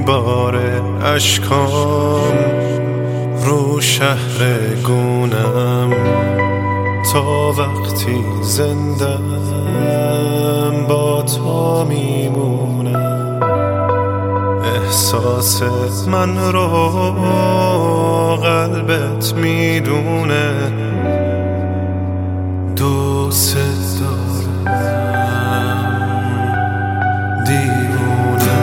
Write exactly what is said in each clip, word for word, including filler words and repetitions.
میباره اشکام رو شهر گونم تا وقتی زندم با تو میمونم. احساس من رو قلبت میدونه، دوست دارم دیوونه.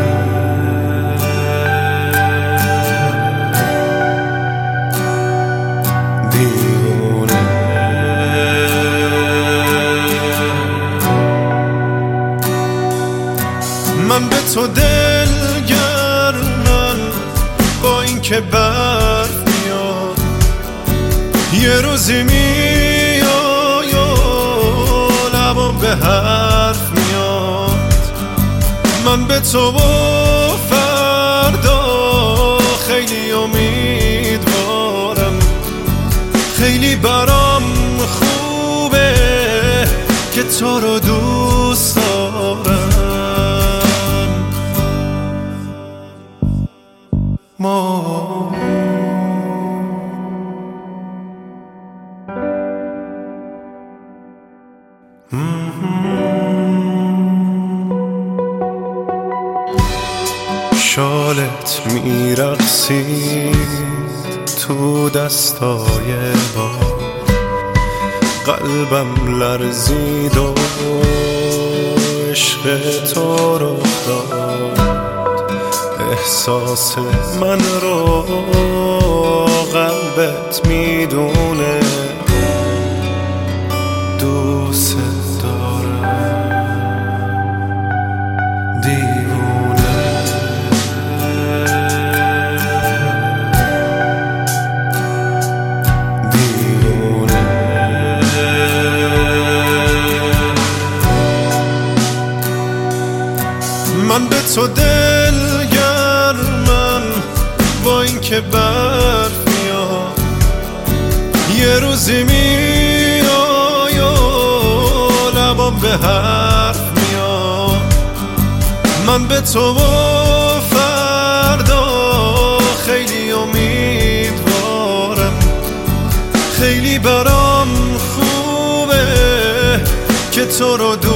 دیوونه من به تو دلگرمم، با این که برف میاد یه روزی میای و لبم به حرف میاد. من به تو و فردا خیلی امیدوارم، خیلی برام خوبه که تو رو دوست دارم. ما شالت میرقصید تو دستای باد، قلبم لرزید و عشق تو رو داد. احساس من رو قلبت میدونه، دوست دارم دیوونه. دیوونه من به تو دلگرمم، با این که برف میاد یه روزی میای و لبم به حرف میاد. من به تو و فردا خیلی امیدوارم، خیلی برام خوبه که تو رو